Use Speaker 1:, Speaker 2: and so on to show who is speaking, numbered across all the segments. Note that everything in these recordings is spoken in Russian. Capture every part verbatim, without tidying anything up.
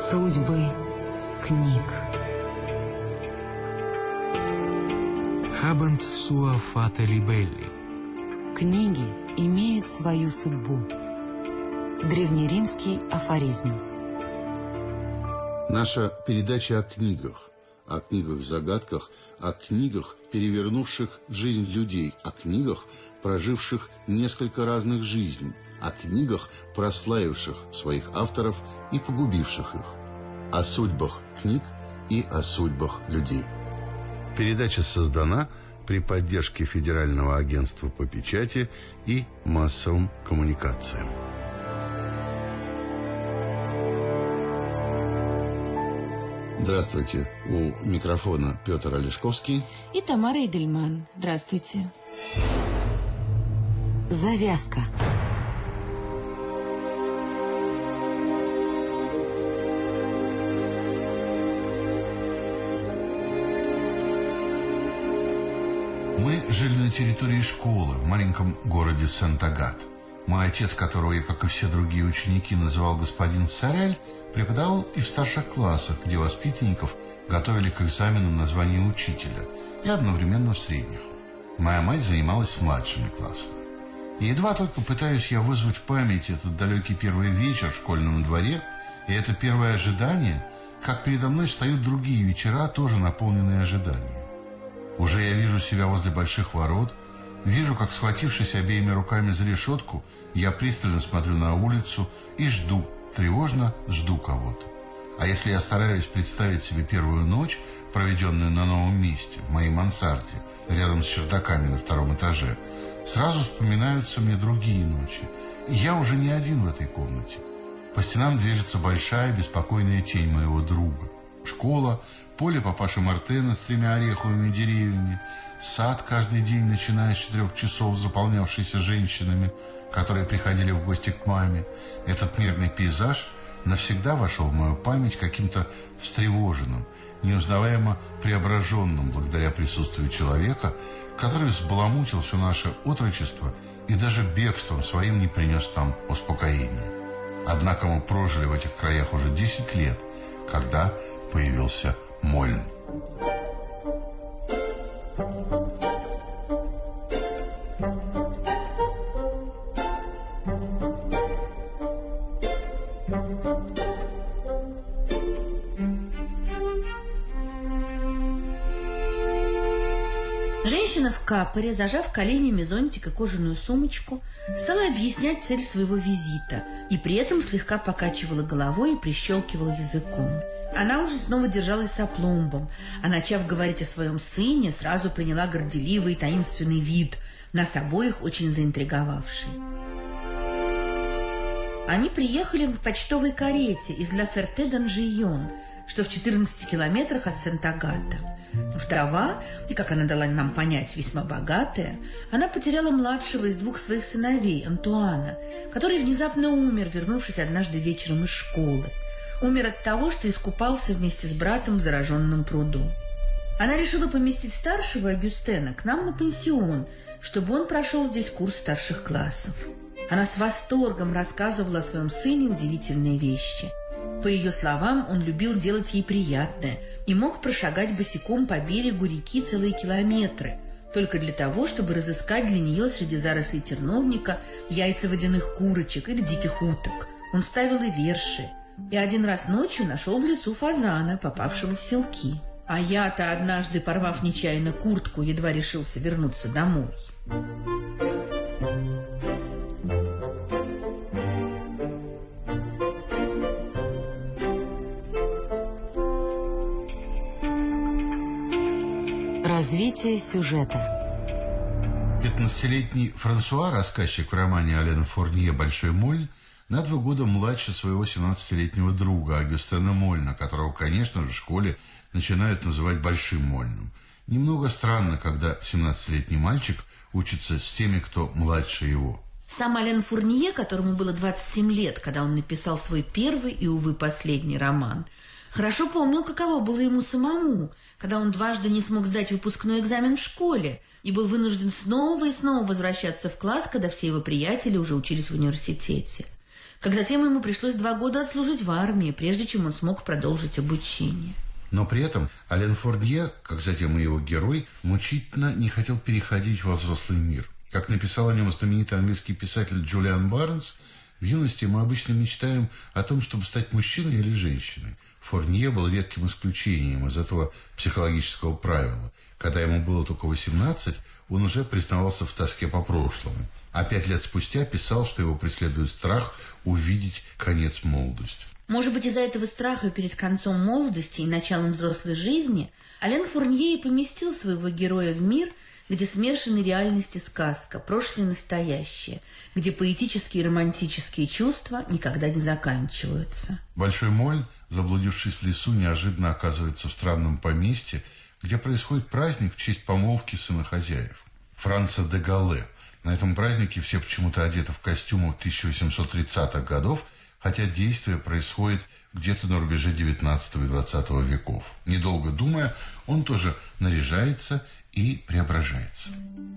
Speaker 1: Судьбы книг.
Speaker 2: Habent sua fate libelli.
Speaker 1: Книги имеют свою судьбу. Древнеримский афоризм.
Speaker 3: Наша передача о книгах, о книгах-загадках, о книгах, перевернувших жизнь людей, о книгах, проживших несколько разных жизней, о книгах, прославивших своих авторов и погубивших их, о судьбах книг и о судьбах людей. Передача создана при поддержке Федерального агентства по печати и массовым коммуникациям. Здравствуйте. У микрофона Петр Олешковский
Speaker 1: и Тамара Эдельман. Здравствуйте. Завязка.
Speaker 3: Мы жили на территории школы в маленьком городе Сент-Агат. Мой отец, которого я, как и все другие ученики, называл господин Сорель, преподавал и в старших классах, где воспитанников готовили к экзаменам на звание учителя, и одновременно в средних. Моя мать занималась с младшими классами. И едва только пытаюсь я вызвать в памяти этот далекий первый вечер в школьном дворе и это первое ожидание, как передо мной встают другие вечера, тоже наполненные ожиданием. Уже я вижу себя возле больших ворот, вижу, как, схватившись обеими руками за решетку, я пристально смотрю на улицу и жду, тревожно жду кого-то. А если я стараюсь представить себе первую ночь, проведенную на новом месте, в моей мансарде, рядом с чердаками на втором этаже, сразу вспоминаются мне другие ночи. И я уже не один в этой комнате. По стенам движется большая беспокойная тень моего друга. Школа, поле папаши Мартена с тремя ореховыми деревьями, сад каждый день, начиная с четырех часов, заполнявшийся женщинами, которые приходили в гости к маме. Этот мирный пейзаж навсегда вошел в мою память каким-то встревоженным, неузнаваемо преображенным благодаря присутствию человека, который взбаламутил все наше отрочество и даже бегством своим не принес там успокоения. Однако мы прожили в этих краях уже десять лет, когда появился Мольн.
Speaker 4: Женщина в капоре, зажав коленями зонтик и кожаную сумочку, стала объяснять цель своего визита и при этом слегка покачивала головой и прищелкивала языком. Она уже снова держалась с опломбом, а начав говорить о своем сыне, сразу приняла горделивый и таинственный вид, нас обоих очень заинтриговавший. Они приехали в почтовой карете из Ла Ферте-Данжийон, что в четырнадцати километрах от Сент-Агата. Вдова, и, как она дала нам понять, весьма богатая, она потеряла младшего из двух своих сыновей, Антуана, который внезапно умер, вернувшись однажды вечером из школы. Умер от того, что искупался вместе с братом в зараженном пруду. Она решила поместить старшего Агюстена к нам на пансион, чтобы он прошел здесь курс старших классов. Она с восторгом рассказывала о своем сыне удивительные вещи. По ее словам, он любил делать ей приятное и мог прошагать босиком по берегу реки целые километры, только для того, чтобы разыскать для нее среди зарослей терновника яйца водяных курочек или диких уток. Он ставил и верши, и один раз ночью нашел в лесу фазана, попавшего в селки. А я-то однажды, порвав нечаянно куртку, едва решился вернуться домой.
Speaker 1: Развитие сюжета.
Speaker 3: пятнадцатилетний Франсуа, рассказчик в романе Алена Фурнье «Большой Мольн», на два года младше своего семнадцатилетнего друга Агюстена Мольна, которого, конечно же, в школе начинают называть Большим Мольным. Немного странно, когда семнадцатилетний мальчик учится с теми, кто младше его.
Speaker 4: Сам Ален Фурнье, которому было двадцать семь лет, когда он написал свой первый и, увы, последний роман, хорошо помнил, каково было ему самому, когда он дважды не смог сдать выпускной экзамен в школе и был вынужден снова и снова возвращаться в класс, когда все его приятели уже учились в университете. как затем ему пришлось два года отслужить в армии, прежде чем он смог продолжить обучение.
Speaker 3: Но при этом Ален Фурнье, как затем и его герой, мучительно не хотел переходить во взрослый мир. Как написал о нем знаменитый английский писатель Джулиан Барнс, в юности мы обычно мечтаем о том, чтобы стать мужчиной или женщиной. Фурнье был редким исключением из этого психологического правила. Когда ему было только восемнадцать, он уже признавался в тоске по прошлому. А пять лет спустя писал, что его преследует страх увидеть конец молодости.
Speaker 4: Может быть, из-за этого страха перед концом молодости и началом взрослой жизни Ален Фурнье и поместил своего героя в мир, где смешаны реальность и сказка, прошлое и настоящее, где поэтические и романтические чувства никогда не заканчиваются.
Speaker 3: Большой Моль, заблудившись в лесу, неожиданно оказывается в странном поместье, где происходит праздник в честь помолвки сына хозяев. Франца де Галле. На этом празднике все почему-то одеты в костюмах тысяча восемьсот тридцатых годов, хотя действие происходит где-то на рубеже девятнадцатого и двадцатого веков. Недолго думая, он тоже наряжается и преображается.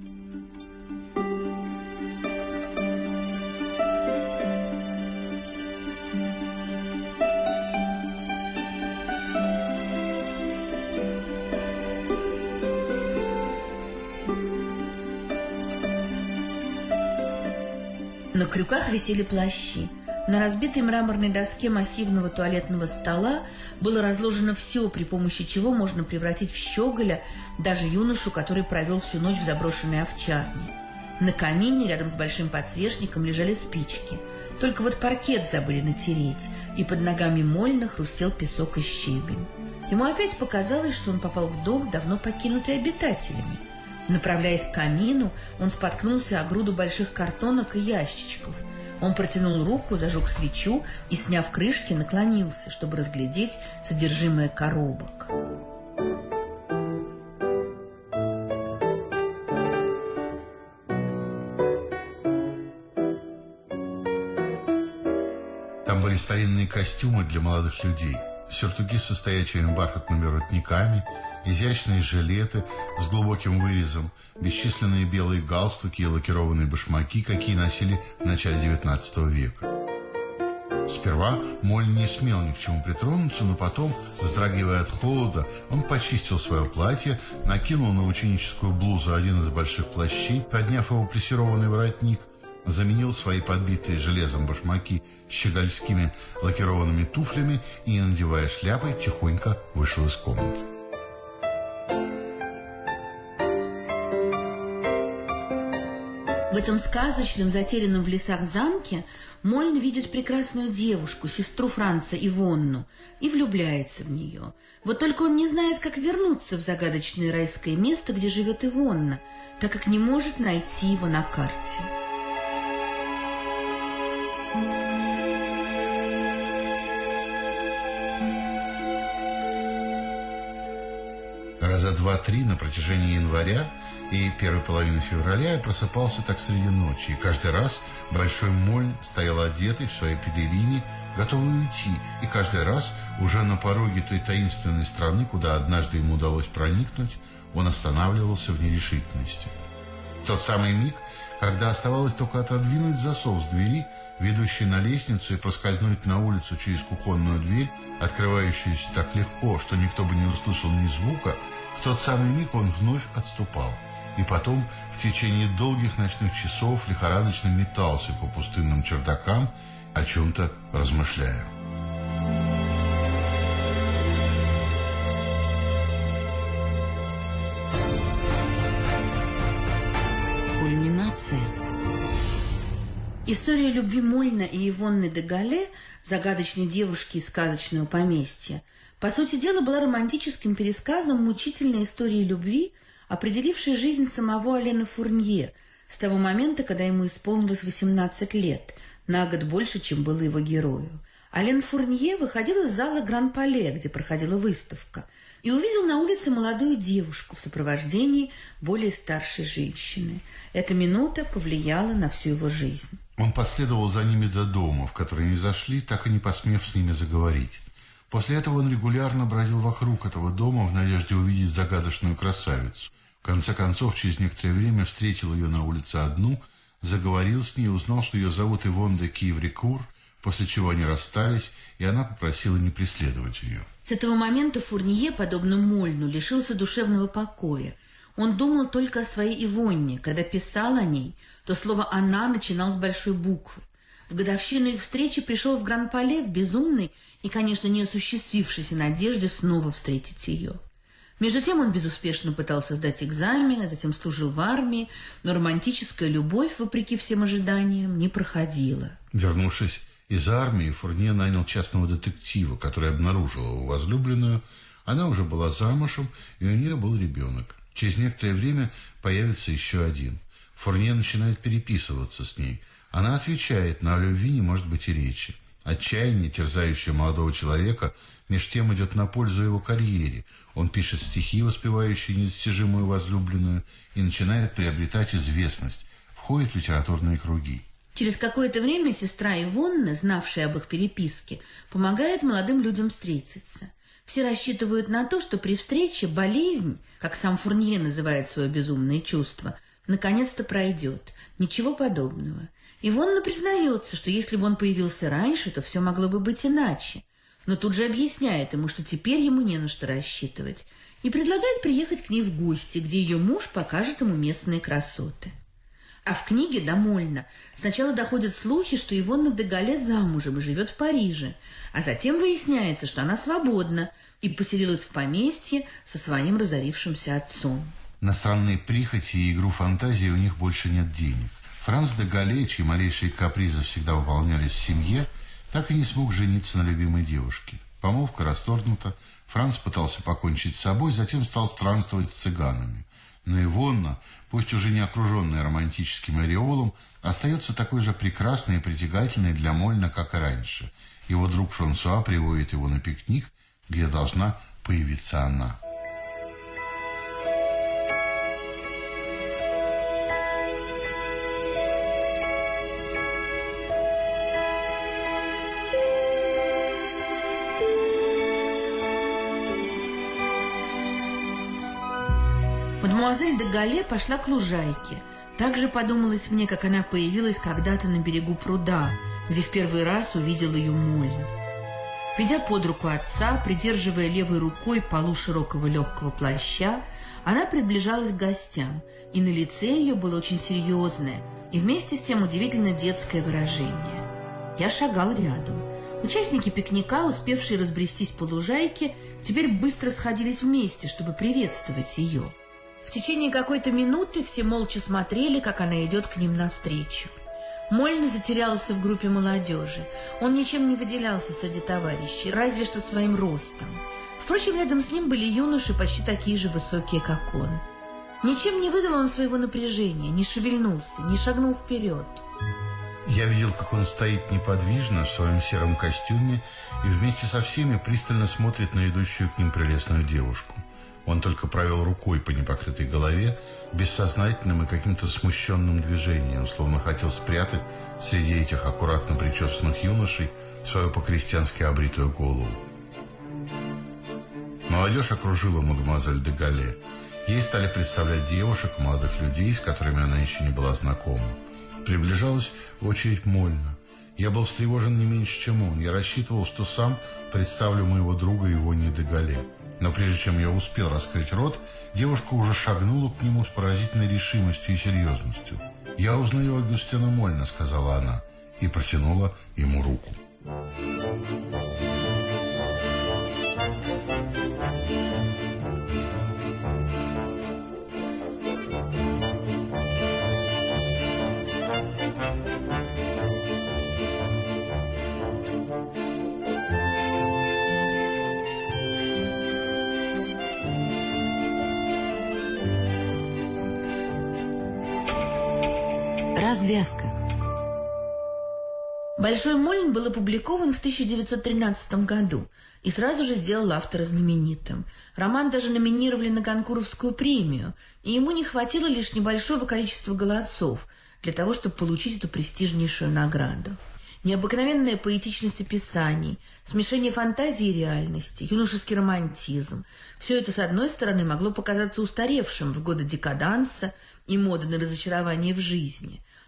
Speaker 4: На крюках висели плащи. На разбитой мраморной доске массивного туалетного стола было разложено все, при помощи чего можно превратить в щеголя даже юношу, который провел всю ночь в заброшенной овчарне. На камине рядом с большим подсвечником лежали спички. Только вот паркет забыли натереть, и под ногами Мольна хрустел песок и щебень. Ему опять показалось, что он попал в дом, давно покинутый обитателями. Направляясь к камину, он споткнулся о груду больших картонок и ящичков. Он протянул руку, зажег свечу и, сняв крышки, наклонился, чтобы разглядеть содержимое коробок.
Speaker 3: Там были старинные костюмы для молодых людей, сюртуки с стоячими бархатными воротниками, изящные жилеты с глубоким вырезом, бесчисленные белые галстуки и лакированные башмаки, какие носили в начале девятнадцатого века. Сперва Моль не смел ни к чему притронуться, но потом, вздрагивая от холода, он почистил свое платье, накинул на ученическую блузу один из больших плащей, подняв его плессированный воротник, заменил свои подбитые железом башмаки щегольскими лакированными туфлями и, надевая шляпой, тихонько вышел из комнаты.
Speaker 4: В этом сказочном, затерянном в лесах замке Мольн видит прекрасную девушку, сестру Франца Ивонну, и влюбляется в нее. Вот только он не знает, как вернуться в загадочное райское место, где живет Ивонна, так как не может найти его на карте.
Speaker 3: Раза два-три на протяжении января и первой половины февраля я просыпался так среди ночи, и каждый раз Большой Мольн стоял одетый в своей пелерине, готовый уйти, и каждый раз уже на пороге той таинственной страны, куда однажды ему удалось проникнуть, он останавливался в нерешительности. В тот самый миг, когда оставалось только отодвинуть засов с двери, ведущей на лестницу, и проскользнуть на улицу через кухонную дверь, открывающуюся так легко, что никто бы не услышал ни звука, в тот самый миг он вновь отступал. И потом в течение долгих ночных часов лихорадочно метался по пустынным чердакам, о чем-то размышляя.
Speaker 1: Кульминация.
Speaker 4: История любви Мольна и Ивонны де Галле, загадочной девушки из сказочного поместья, по сути дела, была романтическим пересказом мучительной истории любви, определившей жизнь самого Алена Фурнье с того момента, когда ему исполнилось восемнадцать лет, на год больше, чем было его герою. Ален Фурнье выходил из зала Гран-Пале, где проходила выставка, и увидел на улице молодую девушку в сопровождении более старшей женщины. Эта минута повлияла на всю его жизнь.
Speaker 3: Он последовал за ними до дома, в который они зашли, так и не посмев с ними заговорить. После этого он регулярно бродил вокруг этого дома в надежде увидеть загадочную красавицу. В конце концов, через некоторое время встретил ее на улице одну, заговорил с ней и узнал, что ее зовут Ивонна де Киврикур, после чего они расстались, и она попросила не преследовать ее.
Speaker 4: С этого момента Фурнье, подобно Мольну, лишился душевного покоя. Он думал только о своей Ивонне. Когда писал о ней, то слово «она» начинал с большой буквы. В годовщину их встречи пришел в Гран-Пале в безумной и, конечно, не осуществившейся надежде снова встретить ее. Между тем он безуспешно пытался сдать экзамены, затем служил в армии, но романтическая любовь, вопреки всем ожиданиям, не проходила.
Speaker 3: Вернувшись из армии, Фурнье нанял частного детектива, который обнаружил его возлюбленную. Она уже была замужем, и у нее был ребенок. Через некоторое время появится еще один. Фурнье начинает переписываться с ней. Она отвечает, но о любви не может быть и речи. Отчаяние, терзающее молодого человека, меж тем идет на пользу его карьере. Он пишет стихи, воспевающие недостижимую возлюбленную, и начинает приобретать известность, входит в литературные круги.
Speaker 4: Через какое-то время сестра Ивонна, знавшая об их переписке, помогает молодым людям встретиться. Все рассчитывают на то, что при встрече болезнь, как сам Фурнье называет свое безумное чувство, наконец-то пройдет. Ничего подобного. Ивонна признается, что если бы он появился раньше, то все могло бы быть иначе. Но тут же объясняет ему, что теперь ему не на что рассчитывать, и предлагает приехать к ней в гости, где ее муж покажет ему местные красоты. А в книге до Мольна сначала доходят слухи, что Ивонна де Галле замужем и живет в Париже, а затем выясняется, что она свободна и поселилась в поместье со своим разорившимся отцом.
Speaker 3: На странные прихоти и игру фантазии у них больше нет денег. Франц де Галле, чьи малейшие капризы всегда выполнялись в семье, так и не смог жениться на любимой девушке. Помолвка расторгнута, Франц пытался покончить с собой, затем стал странствовать с цыганами. Но Ивонна, пусть уже не окруженная романтическим ореолом, остается такой же прекрасной и притягательной для Мольна, как и раньше. Его друг Франсуа приводит его на пикник, где должна появиться она.
Speaker 4: Мадемуазель де Галле пошла к лужайке. Так же подумалось мне, как она появилась когда-то на берегу пруда, где в первый раз увидел ее Мольн. Ведя под руку отца, придерживая левой рукой полу широкого легкого плаща, она приближалась к гостям, и на лице ее было очень серьезное и вместе с тем удивительно детское выражение. Я шагал рядом. Участники пикника, успевшие разбрестись по лужайке, теперь быстро сходились вместе, чтобы приветствовать ее. В течение какой-то минуты все молча смотрели, как она идет к ним навстречу. Мольн затерялся в группе молодежи. Он ничем не выделялся среди товарищей, разве что своим ростом. Впрочем, рядом с ним были юноши, почти такие же высокие, как он. Ничем не выдал он своего напряжения, не шевельнулся, не шагнул вперед.
Speaker 3: Я видел, как он стоит неподвижно в своем сером костюме и вместе со всеми пристально смотрит на идущую к ним прелестную девушку. Он только провел рукой по непокрытой голове, бессознательным и каким-то смущенным движением, словно хотел спрятать среди этих аккуратно причесанных юношей свою по-крестьянски обритую голову. Молодежь окружила мадемуазель де Галле. Ей стали представлять девушек, молодых людей, с которыми она еще не была знакома. Приближалась очередь Мольна. Я был встревожен не меньше, чем он. Я рассчитывал, что сам представлю моего друга Ивонне де Галле. Но прежде чем я успел раскрыть рот, девушка уже шагнула к нему с поразительной решимостью и серьезностью. «Я узнаю Агюстена Мольна», — сказала она, и протянула ему руку.
Speaker 1: Развязка.
Speaker 4: «Большой Мольн» был опубликован в тысяча девятьсот тринадцатом году и сразу же сделал автора знаменитым. Роман даже номинировали на Гонкуровскую премию, и ему не хватило лишь небольшого количества голосов для того, чтобы получить эту престижнейшую награду. Необыкновенная поэтичность описаний, смешение фантазии и реальности, юношеский романтизм – все это, с одной стороны, могло показаться устаревшим в годы декаданса и моды на разочарование в жизни.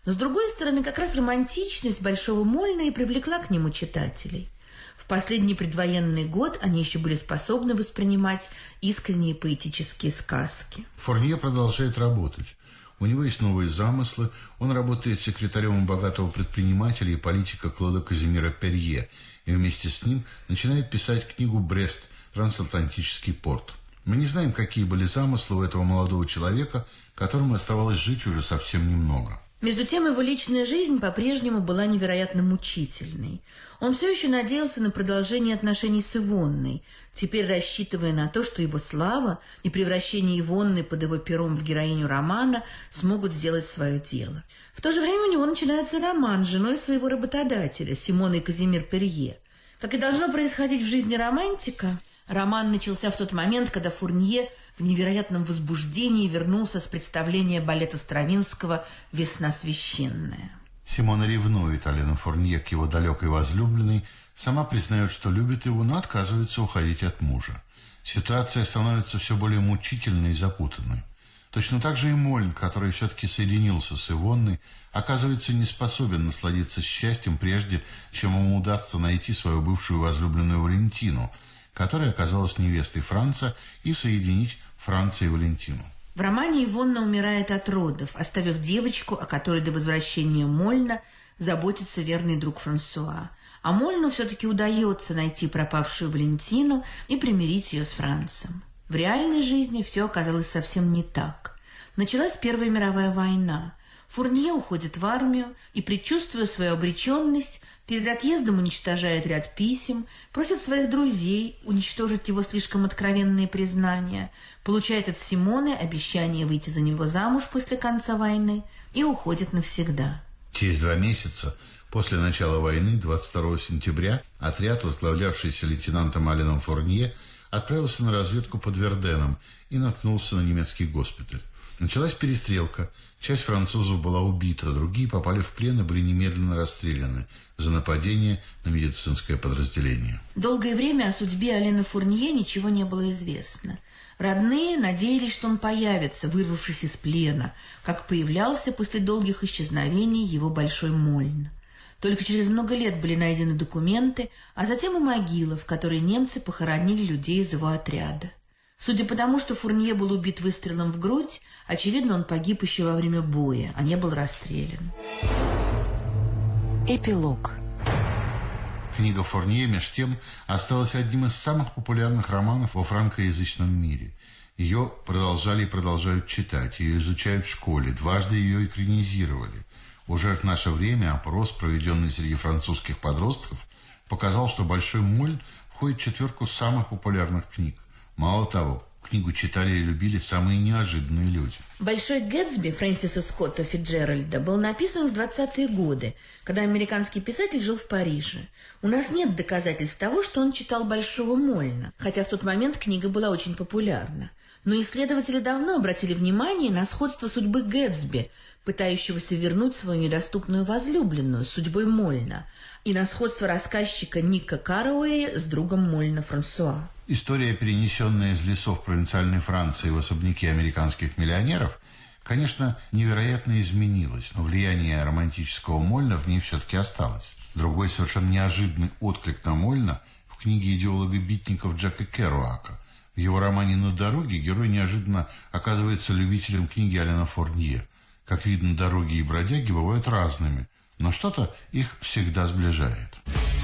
Speaker 4: Но, с другой стороны, как раз романтичность Большого Мольна и привлекла к нему читателей. В последний предвоенный год они еще были способны воспринимать искренние поэтические сказки.
Speaker 3: Фурнье продолжает работать. У него есть новые замыслы. Он работает секретарем богатого предпринимателя и политика Клода Казимира Перье. И вместе с ним начинает писать книгу «Брест. Трансатлантический порт». Мы не знаем, какие были замыслы у этого молодого человека, которому оставалось жить уже совсем немного.
Speaker 4: Между тем, его личная жизнь по-прежнему была невероятно мучительной. Он все еще надеялся на продолжение отношений с Ивонной, теперь рассчитывая на то, что его слава и превращение Ивонны под его пером в героиню романа смогут сделать свое дело. В то же время у него начинается роман с женой своего работодателя, Симоной Казимир Перье. Как и должно происходить в жизни романтика, роман начался в тот момент, когда Фурнье в невероятном возбуждении вернулся с представления балета Стравинского «Весна священная».
Speaker 3: Симона ревнует Алену Фурнье к его далекой возлюбленной, сама признает, что любит его, но отказывается уходить от мужа. Ситуация становится все более мучительной и запутанной. Точно так же и Мольн, который все-таки соединился с Ивонной, оказывается не способен насладиться счастьем прежде, чем ему удастся найти свою бывшую возлюбленную Валентину, которая оказалась невестой Франца, и соединить Франца и Валентину.
Speaker 4: В романе Ивонна умирает от родов, оставив девочку, о которой до возвращения Мольна заботится верный друг Франсуа. А Мольну все-таки удается найти пропавшую Валентину и примирить ее с Францем. В реальной жизни все оказалось совсем не так. Началась Первая мировая война. Фурнье уходит в армию и, предчувствуя свою обреченность, перед отъездом уничтожает ряд писем, просит своих друзей уничтожить его слишком откровенные признания, получает от Симоны обещание выйти за него замуж после конца войны и уходит навсегда.
Speaker 3: Через два месяца после начала войны, двадцать второго сентября, отряд, возглавлявшийся лейтенантом Аленом Фурнье, отправился на разведку под Верденом и наткнулся на немецкий госпиталь. Началась перестрелка. Часть французов была убита, другие попали в плен и были немедленно расстреляны за нападение на медицинское подразделение.
Speaker 4: Долгое время о судьбе Алена Фурнье ничего не было известно. Родные надеялись, что он появится, вырвавшись из плена, как появлялся после долгих исчезновений его Большой Мольн. Только через много лет были найдены документы, а затем и могила, в которой немцы похоронили людей из его отряда. Судя по тому, что Фурнье был убит выстрелом в грудь, очевидно, он погиб еще во время боя, а не был расстрелян.
Speaker 1: Эпилог.
Speaker 3: Книга Фурнье, меж тем, осталась одним из самых популярных романов во франкоязычном мире. Ее продолжали и продолжают читать, ее изучают в школе, дважды ее экранизировали. Уже в наше время опрос, проведенный среди французских подростков, показал, что «Большой Мольн» входит в четверку самых популярных книг. Мало того, книгу читали и любили самые неожиданные люди.
Speaker 4: «Большой Гэтсби» Фрэнсиса Скотта Фитджеральда был написан в двадцатые годы, когда американский писатель жил в Париже. У нас нет доказательств того, что он читал «Большого Мольна», хотя в тот момент книга была очень популярна. Но исследователи давно обратили внимание на сходство судьбы Гэтсби, пытающегося вернуть свою недоступную возлюбленную, с судьбой Мольна, и на сходство рассказчика Ника Карауэя с другом Мольна Франсуа.
Speaker 3: История, перенесенная из лесов провинциальной Франции в особняки американских миллионеров, конечно, невероятно изменилась, но влияние романтического Мольна в ней все-таки осталось. Другой совершенно неожиданный отклик на Мольна в книге идеолога битников Джека Керуака. В его романе «На дороге» герой неожиданно оказывается любителем книги Алена Фурнье. Как видно, дороги и бродяги бывают разными, но что-то их всегда сближает.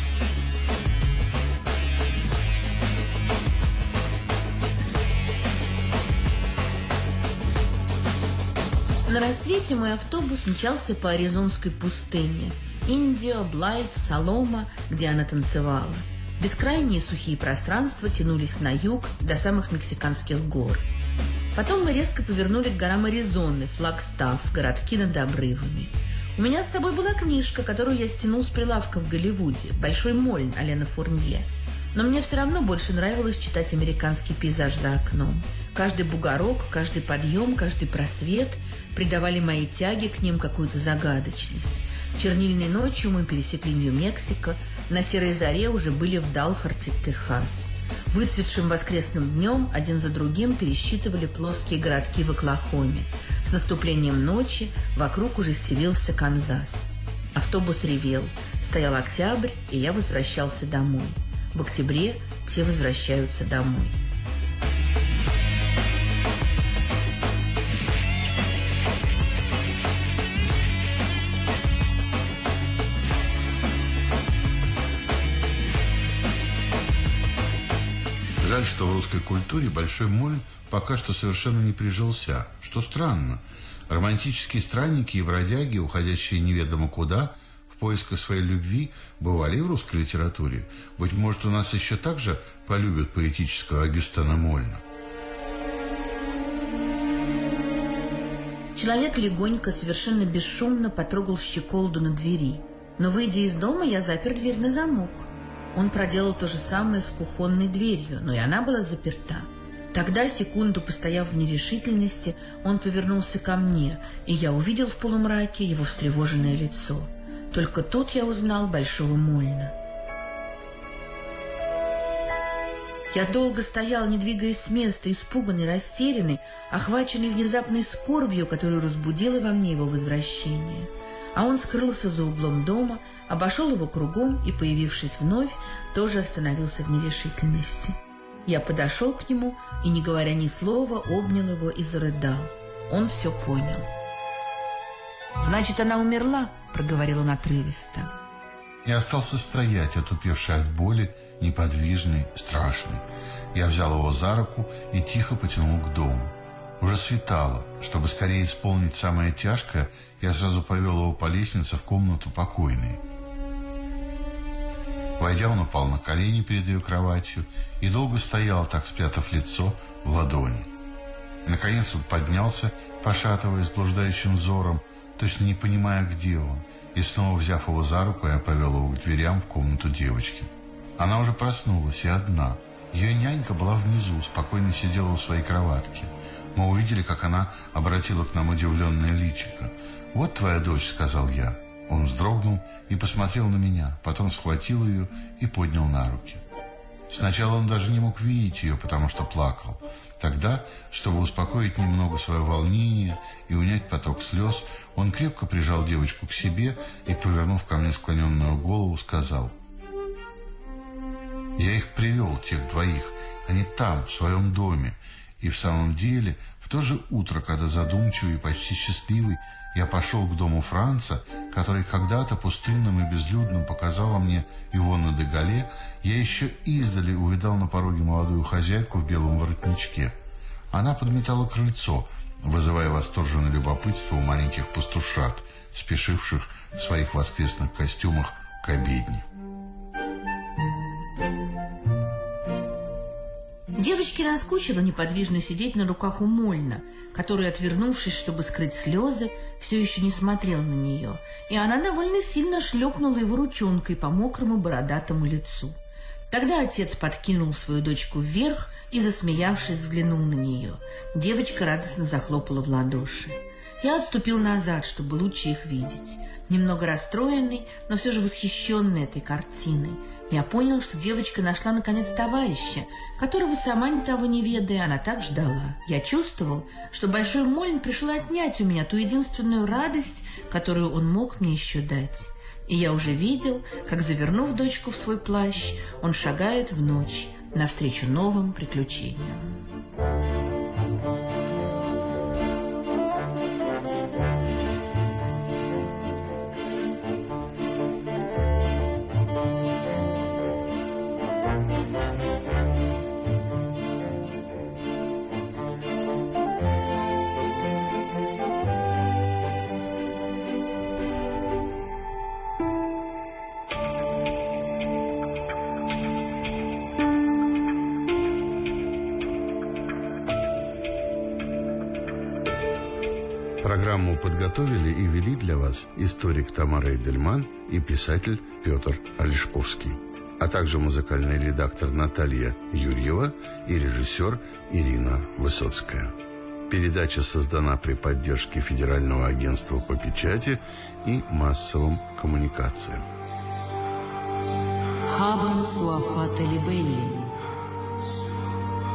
Speaker 4: На рассвете мой автобус мчался по аризонской пустыне. Индио, Блайт, Солома, где она танцевала. Бескрайние сухие пространства тянулись на юг до самых мексиканских гор. Потом мы резко повернули к горам Аризоны, Флагстаф, городки над обрывами. У меня с собой была книжка, которую я стянул с прилавка в Голливуде, «Большой Мольн» Алена Фурнье. Но мне все равно больше нравилось читать американский пейзаж за окном. Каждый бугорок, каждый подъем, каждый просвет придавали моей тяге к ним какую-то загадочность. Чернильной ночью мы пересекли Нью-Мексико, на серой заре уже были в Далхарте, Техас. Выцветшим воскресным днем один за другим пересчитывали плоские городки в Оклахоме. С наступлением ночи вокруг уже стелился Канзас. Автобус ревел. Стоял октябрь, и я возвращался домой. В октябре все возвращаются домой.
Speaker 3: Жаль, что в русской культуре Большой Мольн пока что совершенно не прижился, что странно. Романтические странники и бродяги, уходящие неведомо куда, в поисках своей любви, бывали и в русской литературе. Быть может, у нас еще так же полюбят поэтического Агюстена Мольна.
Speaker 4: Человек легонько, совершенно бесшумно потрогал щеколду на двери. Но, выйдя из дома, я запер дверь на замок. Он проделал то же самое с кухонной дверью, но и она была заперта. Тогда, секунду постояв в нерешительности, он повернулся ко мне, и я увидел в полумраке его встревоженное лицо. Только тут я узнал Большого Мольна. Я долго стоял, не двигаясь с места, испуганный, растерянный, охваченный внезапной скорбью, которую разбудило во мне его возвращение. А он скрылся за углом дома, обошел его кругом и, появившись вновь, тоже остановился в нерешительности. Я подошел к нему и, не говоря ни слова, обнял его и зарыдал. Он все понял. «Значит, она умерла?» — проговорил он отрывисто.
Speaker 3: Я остался стоять, отупевший от боли, неподвижный, страшный. Я взял его за руку и тихо потянул к дому. Уже светало. Чтобы скорее исполнить самое тяжкое, я сразу повел его по лестнице в комнату покойной. Войдя, он упал на колени перед ее кроватью и долго стоял, так спрятав лицо в ладони. Наконец он поднялся, пошатываясь блуждающим взором, точно не понимая, где он, и снова, взяв его за руку, я повел его к дверям в комнату девочки. Она уже проснулась, и одна. Ее нянька была внизу, спокойно сидела в своей кроватке. Мы увидели, как она обратила к нам удивленное личико. «Вот твоя дочь», — сказал я. Он вздрогнул и посмотрел на меня, потом схватил ее и поднял на руки. Сначала он даже не мог видеть ее, потому что плакал. Тогда, чтобы успокоить немного свое волнение и унять поток слез, он крепко прижал девочку к себе и, повернув ко мне склоненную голову, сказал: «Я их привел, тех двоих. Они там, в своем доме. И в самом деле, в то же утро, когда задумчивый и почти счастливый, я пошел к дому Франца, который когда-то пустынным и безлюдным показала мне Ивонна де Галле, я еще издали увидал на пороге молодую хозяйку в белом воротничке. Она подметала крыльцо, вызывая восторженное любопытство у маленьких пастушат, спешивших в своих воскресных костюмах к обедне.
Speaker 4: Девочке наскучило неподвижно сидеть на руках у Мольна, который, отвернувшись, чтобы скрыть слезы, все еще не смотрел на нее, и она довольно сильно шлепнула его ручонкой по мокрому бородатому лицу. Тогда отец подкинул свою дочку вверх и, засмеявшись, взглянул на нее. Девочка радостно захлопала в ладоши. Я отступил назад, чтобы лучше их видеть. Немного расстроенный, но все же восхищенный этой картиной. Я понял, что девочка нашла наконец товарища, которого, сама ни того не ведая, она так ждала. Я чувствовал, что Большой Мольн пришел отнять у меня ту единственную радость, которую он мог мне еще дать. И я уже видел, как, завернув дочку в свой плащ, он шагает в ночь навстречу новым приключениям.
Speaker 3: Программу подготовили и вели для вас историк Тамара Эдельман и писатель Петр Олешковский, а также музыкальный редактор Наталья Юрьева и режиссер Ирина Высоцкая. Передача создана при поддержке Федерального агентства по печати и массовым коммуникациям.
Speaker 1: Хабан Суафата Либелли.